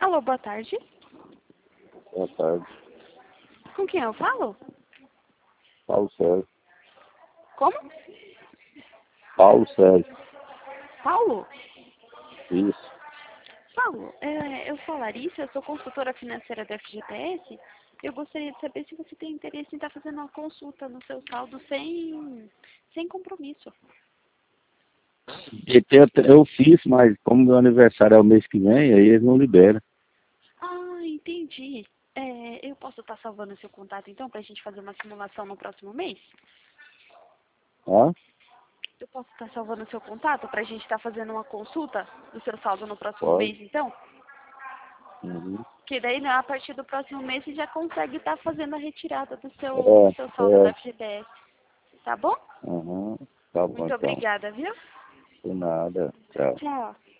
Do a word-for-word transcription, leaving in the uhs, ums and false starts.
Alô, boa tarde. Boa tarde. Com quem eu falo? Paulo Sérgio. Como? Paulo Sérgio. Paulo? Isso. Paulo, é, eu sou a Larissa, eu sou consultora financeira da F G T S. Eu gostaria de saber se você tem interesse em estar fazendo uma consulta no seu saldo sem, sem compromisso. E tem até- Eu fiz, mas como meu aniversário é o mês que vem, aí eles não liberam. Ah, entendi. É, eu posso estar salvando o seu contato então para a gente fazer uma simulação no próximo mês? Ó, Eu posso estar salvando o seu contato para a gente estar fazendo uma consulta do seu saldo no próximo pode. mês então? Uhum. Que daí, né, a partir do próximo mês, você já consegue estar fazendo a retirada do seu, do seu É, saldo da é. F G T S. Tá bom? Uhum. Tá bom Muito então. obrigada, viu? De nada. Tchau. Tchau.